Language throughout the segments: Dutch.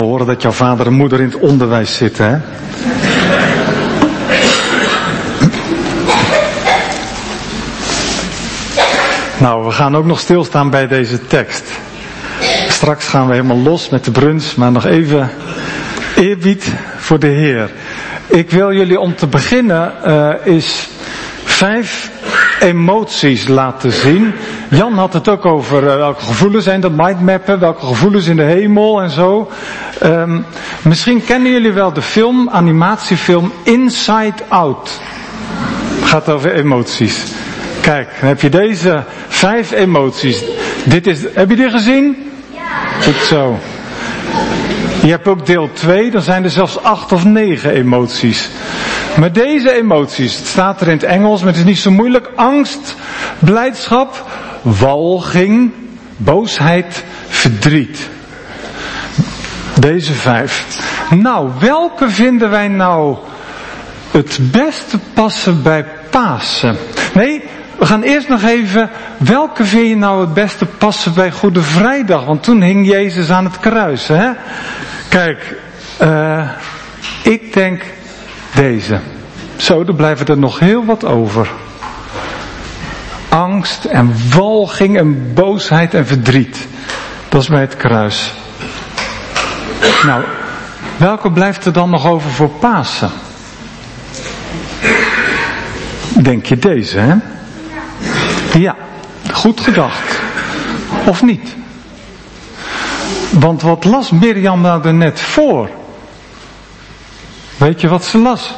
horen dat jouw vader en moeder in het onderwijs zitten, hè? Nou, we gaan ook nog stilstaan bij deze tekst. Straks gaan we helemaal los met de brunch, maar nog even eerbied voor de Heer. Ik wil jullie om te beginnen eens 5 emoties laten zien. Jan had het ook over welke gevoelens zijn dat, mindmappen, welke gevoelens in de hemel en zo. Misschien kennen jullie wel de film, animatiefilm Inside Out. Het gaat over emoties. Kijk, dan heb je deze 5 emoties. Heb je die gezien? Ja. Goed zo. Je hebt ook deel 2, dan zijn er zelfs 8 of 9 emoties. Maar deze emoties, het staat er in het Engels, maar het is niet zo moeilijk. Angst, blijdschap, walging, boosheid, verdriet. Deze 5. Nou, welke vinden wij nou het beste passen bij Pasen? Nee, we gaan eerst nog even, welke vind je nou het beste passen bij Goede Vrijdag? Want toen hing Jezus aan het kruis, hè? Kijk, ik denk deze. Zo, er blijven er nog heel wat over. Angst en walging en boosheid en verdriet. Dat is bij het kruis. Nou, welke blijft er dan nog over voor Pasen? Denk je deze, hè? Ja, goed gedacht. Of niet? Want wat las Mirjam nou er net voor? Weet je wat ze las?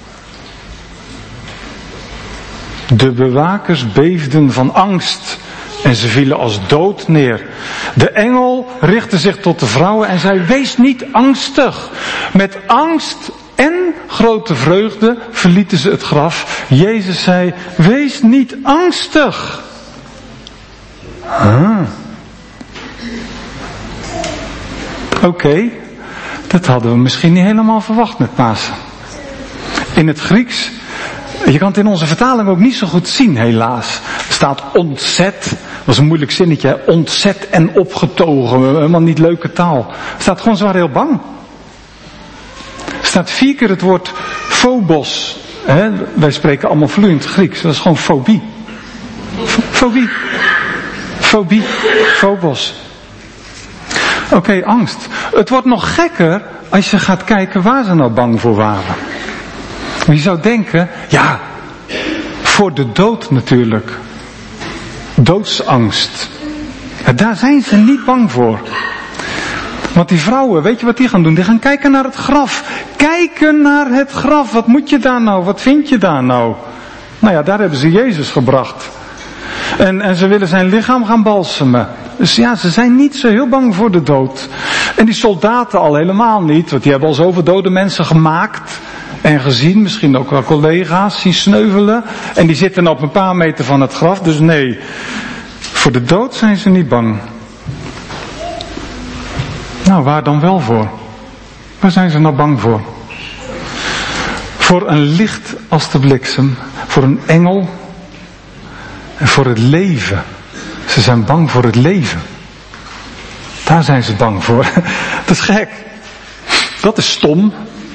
De bewakers beefden van angst en ze vielen als dood neer. De engel richtte zich tot de vrouwen en zei: wees niet angstig. Met angst en grote vreugde verlieten ze het graf. Jezus zei: wees niet angstig. Oké, dat hadden we misschien niet helemaal verwacht met Pasen. In het Grieks, je kan het in onze vertaling ook niet zo goed zien helaas. Er staat ontzet, dat was een moeilijk zinnetje, hè? Ontzet en opgetogen, helemaal niet leuke taal. Er staat gewoon, ze waren heel bang. Er staat 4 keer het woord phobos. Hè? Wij spreken allemaal vloeiend Grieks, dat is gewoon fobie. Fobie, phobos. Oké, angst. Het wordt nog gekker als je gaat kijken waar ze nou bang voor waren. Je zou denken, ja, voor de dood natuurlijk. Doodsangst. Daar zijn ze niet bang voor. Want die vrouwen, weet je wat die gaan doen? Die gaan kijken naar het graf. Kijken naar het graf. Wat moet je daar nou? Wat vind je daar nou? Nou ja, daar hebben ze Jezus gebracht. En ze willen zijn lichaam gaan balsemen. Dus ja, ze zijn niet zo heel bang voor de dood. En die soldaten al helemaal niet. Want die hebben al zoveel dode mensen gemaakt. En gezien, misschien ook wel collega's zien sneuvelen. En die zitten op een paar meter van het graf. Dus nee, voor de dood zijn ze niet bang. Nou, waar dan wel voor? Waar zijn ze nou bang voor? Voor een licht als de bliksem. Voor een engel. En voor het leven. Ze zijn bang voor het leven. Daar zijn ze bang voor. Dat is gek. Dat is stom.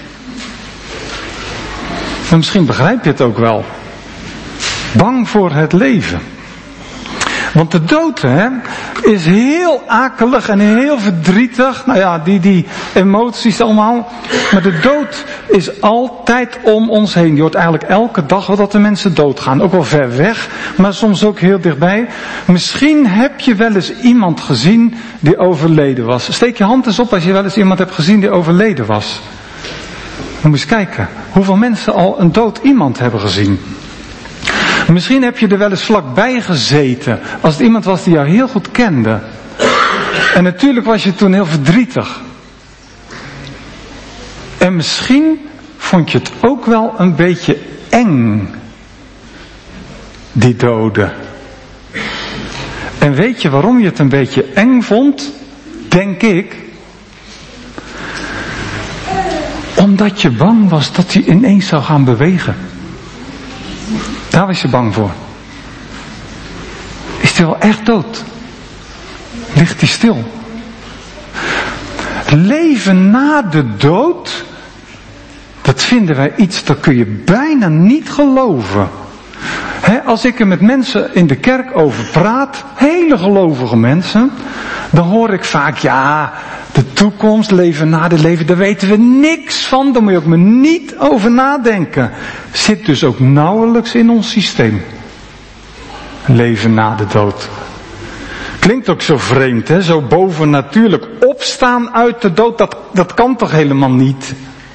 Maar misschien begrijp je het ook wel. Bang voor het leven. Want de dood, hè, is heel akelig en heel verdrietig. Nou ja, die emoties allemaal. Maar de dood is altijd om ons heen. Je hoort eigenlijk elke dag wel dat de mensen doodgaan. Ook wel ver weg, maar soms ook heel dichtbij. Misschien heb je wel eens iemand gezien die overleden was. Steek je hand eens op als je wel eens iemand hebt gezien die overleden was. Dan moet je eens kijken hoeveel mensen al een dood iemand hebben gezien. Misschien heb je er wel eens vlakbij gezeten, als het iemand was die jou heel goed kende. En natuurlijk was je toen heel verdrietig. En misschien vond je het ook wel een beetje eng, die doden. En weet je waarom je het een beetje eng vond? Denk ik. Omdat je bang was dat hij ineens zou gaan bewegen. Daar was je bang voor. Is hij wel echt dood? Ligt hij stil? Leven na de dood, dat vinden wij iets, dat kun je bijna niet geloven. Als ik er met mensen in de kerk over praat, hele gelovige mensen, dan hoor ik vaak, ja, de toekomst, leven na het leven, daar weten we niks van, daar moet je ook maar niet over nadenken. Zit dus ook nauwelijks in ons systeem. Leven na de dood. Klinkt ook zo vreemd, hè? Zo bovennatuurlijk. Opstaan uit de dood, dat kan toch helemaal niet?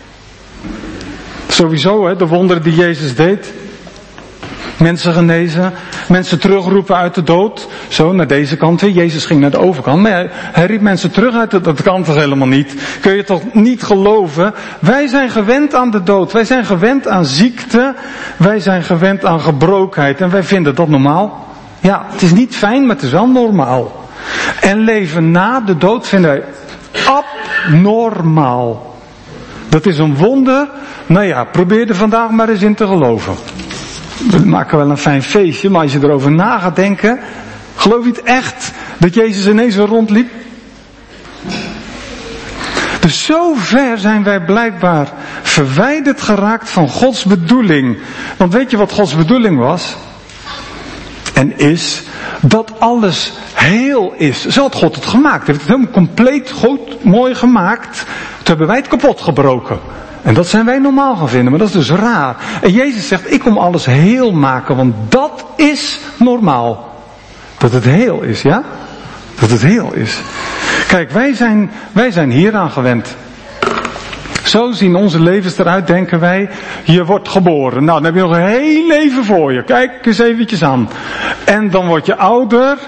Sowieso, hè, de wonderen die Jezus deed. Mensen genezen, mensen terugroepen uit de dood. Zo, naar deze kant weer. Jezus ging naar de overkant. Maar hij riep mensen terug uit de dood. Dat kan toch helemaal niet? Kun je toch niet geloven? Wij zijn gewend aan de dood. Wij zijn gewend aan ziekte. Wij zijn gewend aan gebrokenheid. En wij vinden dat normaal. Ja, het is niet fijn, maar het is wel normaal. En leven na de dood vinden wij abnormaal. Dat is een wonder. Nou ja, probeer er vandaag maar eens in te geloven. We maken wel een fijn feestje, maar als je erover na gaat denken, geloof je het echt dat Jezus ineens weer rondliep? Dus zo ver zijn wij blijkbaar verwijderd geraakt van Gods bedoeling. Want weet je wat Gods bedoeling was? En is dat alles heel is. Zo had God het gemaakt. Hij heeft het helemaal compleet goed, mooi gemaakt. Toen hebben wij het kapot gebroken. En dat zijn wij normaal gaan vinden, maar dat is dus raar. En Jezus zegt, ik kom alles heel maken, want dat is normaal. Dat het heel is, ja? Dat het heel is. Kijk, wij zijn hieraan gewend. Zo zien onze levens eruit, denken wij. Je wordt geboren. Nou, dan heb je nog een heel leven voor je. Kijk eens eventjes aan. En dan word je ouder.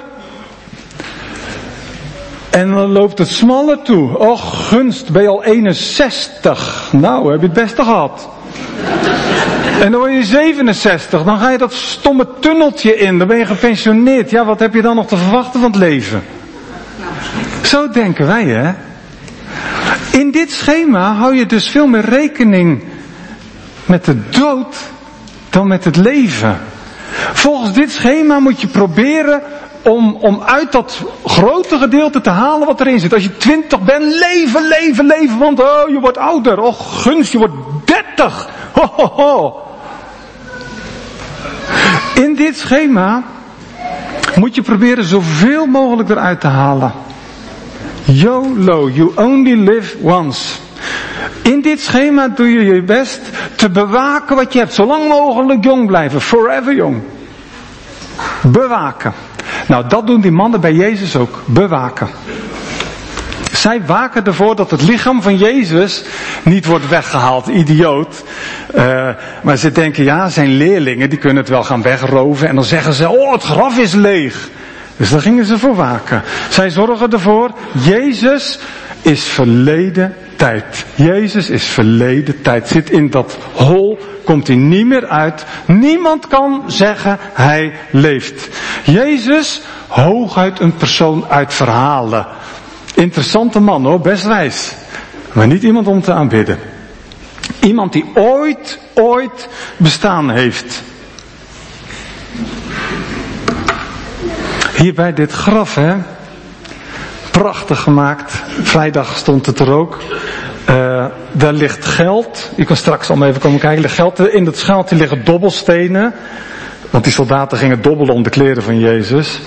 En dan loopt het smaller toe. Och, gunst, ben je al 61. Nou, heb je het beste gehad. En dan word je 67. Dan ga je dat stomme tunneltje in. Dan ben je gepensioneerd. Ja, wat heb je dan nog te verwachten van het leven? Zo denken wij, hè. In dit schema hou je dus veel meer rekening met de dood dan met het leven. Volgens dit schema moet je proberen om uit dat grote gedeelte te halen wat erin zit. Als je 20 bent, leven, want oh, je wordt ouder. Och, gunst, je wordt 30. Ho, ho, ho. In dit schema moet je proberen zoveel mogelijk eruit te halen. YOLO, you only live once. In dit schema doe je je best te bewaken wat je hebt. Zolang mogelijk jong blijven. Forever jong. Bewaken. Nou, dat doen die mannen bij Jezus ook. Bewaken. Zij waken ervoor dat het lichaam van Jezus niet wordt weggehaald. Idioot. Maar ze denken, ja, zijn leerlingen, die kunnen het wel gaan wegroven. En dan zeggen ze, oh, het graf is leeg. Dus daar gingen ze voor waken. Zij zorgen ervoor, Jezus is verleden tijd. Jezus is verleden tijd. Zit in dat hol, komt hij niet meer uit. Niemand kan zeggen, hij leeft. Jezus, hooguit een persoon uit verhalen. Interessante man hoor, best wijs. Maar niet iemand om te aanbidden. Iemand die ooit bestaan heeft. Hier bij dit graf, hè. Prachtig gemaakt. Vrijdag stond het er ook. Daar ligt geld. Je kan straks allemaal even komen kijken. Er ligt geld. In dat schaaltje liggen dobbelstenen. Want die soldaten gingen dobbelen om de kleren van Jezus.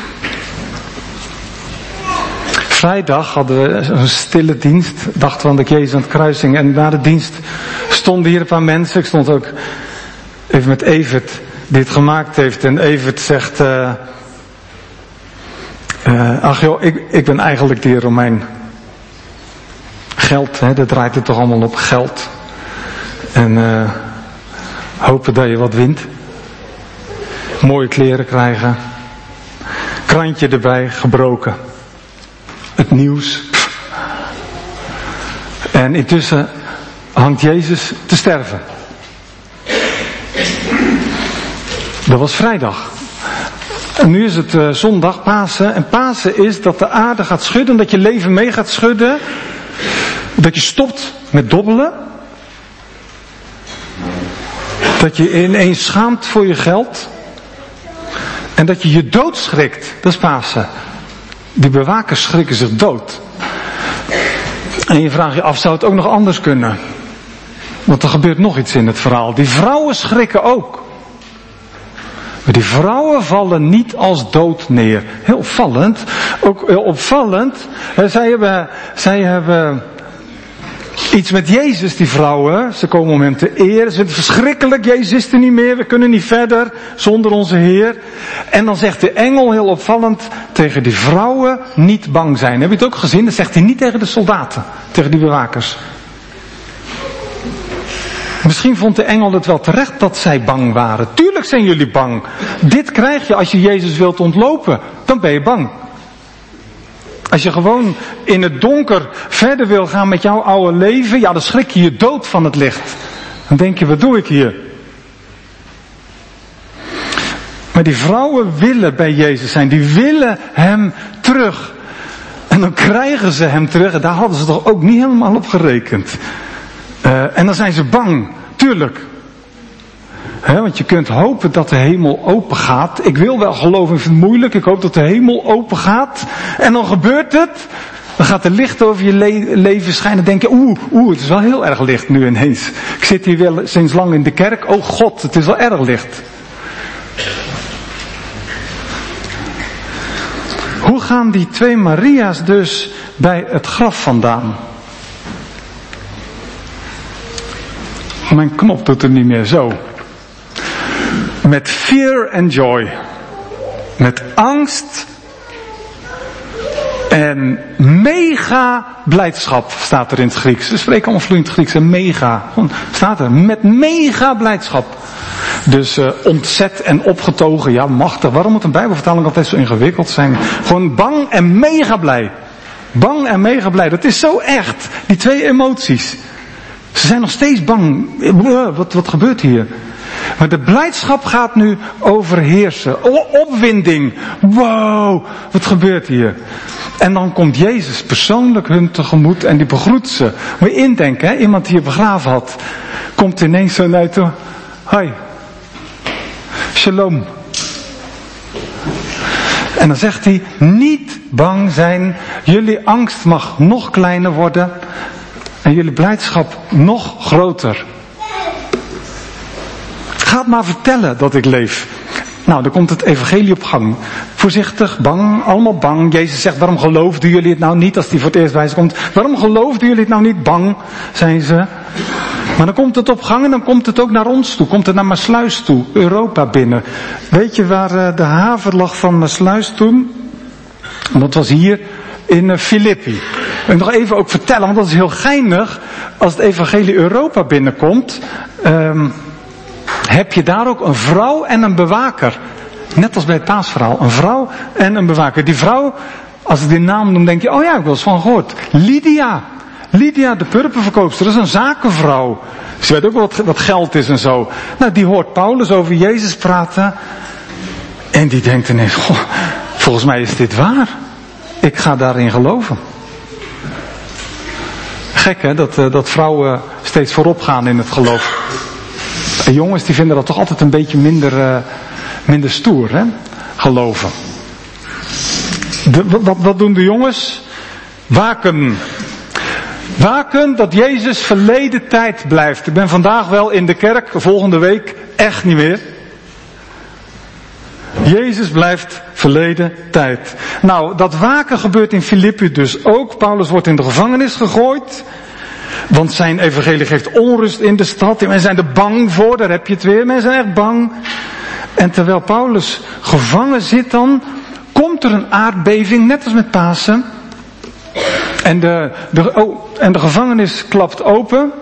Vrijdag hadden we een stille dienst. Dachten we aan dat Jezus aan het kruis hing. En na de dienst stonden hier een paar mensen. Ik stond ook even met Evert die het gemaakt heeft. En Evert zegt... ach joh, ik ben eigenlijk die Romein. Geld, hè, dat draait het toch allemaal op geld. En hopen dat je wat wint. Mooie kleren krijgen. Krantje erbij, gebroken. Het nieuws. En intussen hangt Jezus te sterven. Dat was vrijdag. En nu is het zondag, Pasen. En Pasen is dat de aarde gaat schudden, dat je leven mee gaat schudden. Dat je stopt met dobbelen. Dat je ineens schaamt voor je geld. En dat je je dood schrikt. Dat is Pasen. Die bewakers schrikken zich dood. En je vraagt je af, zou het ook nog anders kunnen? Want er gebeurt nog iets in het verhaal. Die vrouwen schrikken ook. Maar die vrouwen vallen niet als dood neer. Heel opvallend. Ook heel opvallend. Zij hebben iets met Jezus, die vrouwen. Ze komen om hem te eren. Ze vinden het verschrikkelijk. Jezus is er niet meer. We kunnen niet verder zonder onze Heer. En dan zegt de engel heel opvallend tegen die vrouwen niet bang zijn. Heb je het ook gezien? Dat zegt hij niet tegen de soldaten. Tegen die bewakers. Misschien vond de engel het wel terecht dat zij bang waren. Tuurlijk zijn jullie bang. Dit krijg je als je Jezus wilt ontlopen. Dan ben je bang. Als je gewoon in het donker verder wil gaan met jouw oude leven, ja, dan schrik je je dood van het licht. Dan denk je, wat doe ik hier? Maar die vrouwen willen bij Jezus zijn. Die willen hem terug. En dan krijgen ze hem terug. En daar hadden ze toch ook niet helemaal op gerekend. En dan zijn ze bang. Tuurlijk. Want je kunt hopen dat de hemel open gaat. Ik wil wel geloven, ik vind het moeilijk. Ik hoop dat de hemel open gaat. En dan gebeurt het. Dan gaat er licht over je leven schijnen. Dan denk je, het is wel heel erg licht nu ineens. Ik zit hier wel sinds lang in de kerk. Oh God, het is wel erg licht. Hoe gaan die twee Maria's dus bij het graf vandaan? Mijn knop doet het niet meer zo. Met fear and joy. Met angst. En mega blijdschap staat er in het Grieks. Ze spreken allemaal vloeiend Grieks. En mega. Staat er. Met mega blijdschap. Dus ontzet en opgetogen. Ja, machtig. Waarom moet een Bijbelvertaling altijd zo ingewikkeld zijn? Gewoon bang en mega blij. Bang en mega blij. Dat is zo echt. Die twee emoties. Ze zijn nog steeds bang. Wat gebeurt hier? Maar de blijdschap gaat nu overheersen. Opwinding. Wow, wat gebeurt hier? En dan komt Jezus persoonlijk hun tegemoet en die begroet ze. Moet je indenken, hè? Iemand die je begraven had, komt ineens zo naar je toe. Hoi. Shalom. En dan zegt hij, niet bang zijn. Jullie angst mag nog kleiner worden. En jullie blijdschap nog groter. Ga het maar vertellen dat ik leef. Nou, dan komt het evangelie op gang. Voorzichtig, bang, allemaal bang. Jezus zegt, waarom geloofden jullie het nou niet als hij voor het eerst bij ze komt? Waarom geloofden jullie het nou niet? Bang, zijn ze. Maar dan komt het op gang en dan komt het ook naar ons toe. Komt het naar Maassluis toe, Europa binnen. Weet je waar de haven lag van Maassluis toen? Dat was hier in Filippi. Ik nog even ook vertellen, want dat is heel geinig. Als het evangelie Europa binnenkomt, heb je daar ook een vrouw en een bewaker. Net als bij het paasverhaal. Een vrouw en een bewaker. Die vrouw, als ik die naam noem, denk je, oh ja, ik heb wel eens van gehoord. Lydia. Lydia, de purperverkoopster. Dat is een zakenvrouw. Ze weet ook wel wat geld is en zo. Nou, die hoort Paulus over Jezus praten. En die denkt ineens, volgens mij is dit waar. Ik ga daarin geloven. Gek hè, dat vrouwen steeds voorop gaan in het geloof. En jongens die vinden dat toch altijd een beetje minder stoer, hè? Geloven. Wat doen de jongens? Waken. Waken dat Jezus verleden tijd blijft. Ik ben vandaag wel in de kerk, volgende week echt niet meer. Jezus blijft verleden tijd. Nou, dat waken gebeurt in Filippi dus ook. Paulus wordt in de gevangenis gegooid. Want zijn evangelie geeft onrust in de stad. Mensen zijn er bang voor, daar heb je het weer. Mensen zijn echt bang. En terwijl Paulus gevangen zit dan, komt er een aardbeving, net als met Pasen. En de gevangenis klapt open.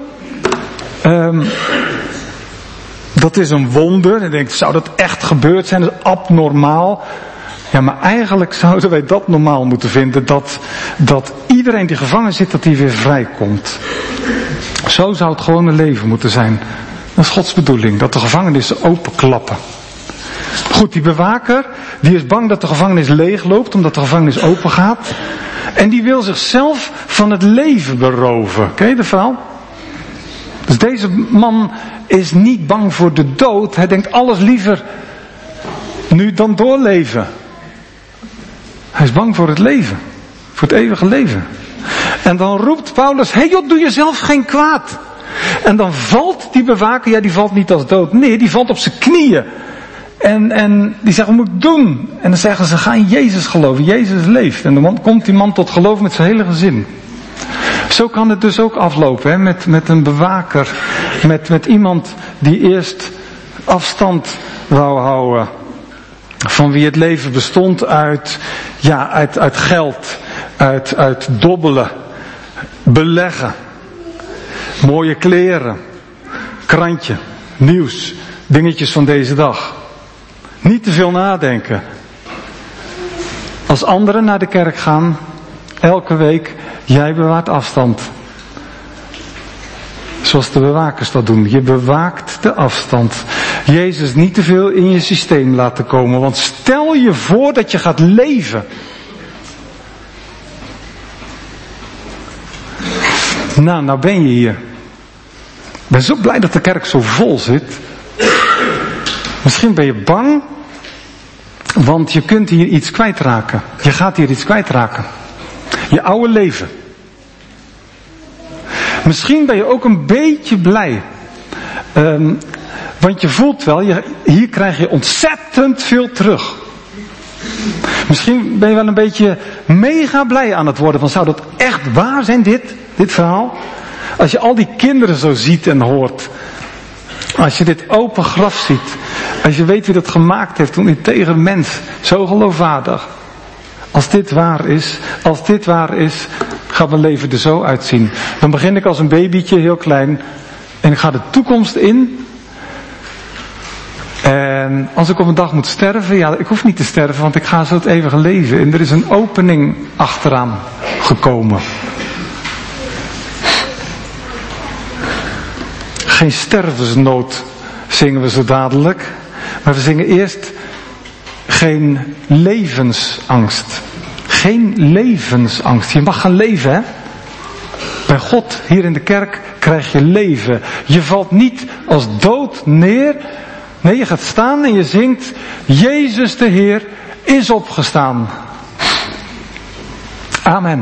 Dat is een wonder. En je denkt, zou dat echt gebeurd zijn? Dat is abnormaal. Ja, maar eigenlijk zouden wij dat normaal moeten vinden. Dat iedereen die gevangen zit, dat die weer vrijkomt. Zo zou het gewone leven moeten zijn. Dat is Gods bedoeling. Dat de gevangenissen openklappen. Goed, die bewaker, die is bang dat de gevangenis leegloopt, omdat de gevangenis open gaat. En die wil zichzelf van het leven beroven. Ken je de verhaal? Dus deze man is niet bang voor de dood. Hij denkt alles liever nu dan doorleven. Hij is bang voor het leven. Voor het eeuwige leven. En dan roept Paulus, hé joh, doe jezelf geen kwaad. En dan valt die bewaker, die valt niet als dood neer, die valt op zijn knieën. En die zegt, wat moet ik doen? En dan zeggen ze, ga in Jezus geloven, Jezus leeft. En dan komt die man tot geloof met zijn hele gezin. Zo kan het dus ook aflopen, hè? Met een bewaker, met iemand die eerst afstand wou houden. Van wie het leven bestond uit geld, uit dobbelen, beleggen, mooie kleren, krantje, nieuws, dingetjes van deze dag. Niet te veel nadenken. Als anderen naar de kerk gaan, elke week, jij bewaart afstand. Zoals de bewakers dat doen. Je bewaakt de afstand. Jezus niet te veel in je systeem laten komen. Want stel je voor dat je gaat leven. Nou ben je hier. Ik ben zo blij dat de kerk zo vol zit. Misschien ben je bang. Want je kunt hier iets kwijtraken. Je gaat hier iets kwijtraken. Je oude leven. Misschien ben je ook een beetje blij. Want je voelt wel, hier krijg je ontzettend veel terug. Misschien ben je wel een beetje mega blij aan het worden. Van zou dat echt waar zijn, dit verhaal? Als je al die kinderen zo ziet en hoort. Als je dit open graf ziet. Als je weet wie dat gemaakt heeft, een integer mens. Zo geloofwaardig. Als dit waar is, gaat mijn leven er zo uitzien. Dan begin ik als een babytje, heel klein. En ik ga de toekomst in. En als ik op een dag moet sterven, ik hoef niet te sterven, want ik ga zo het eeuwige leven. En er is een opening achteraan gekomen. Geen stervensnood zingen we zo dadelijk. Maar we zingen eerst geen levensangst. Geen levensangst. Je mag gaan leven, hè? Bij God, hier in de kerk, krijg je leven. Je valt niet als dood neer. Nee, je gaat staan en je zingt, Jezus de Heer is opgestaan. Amen.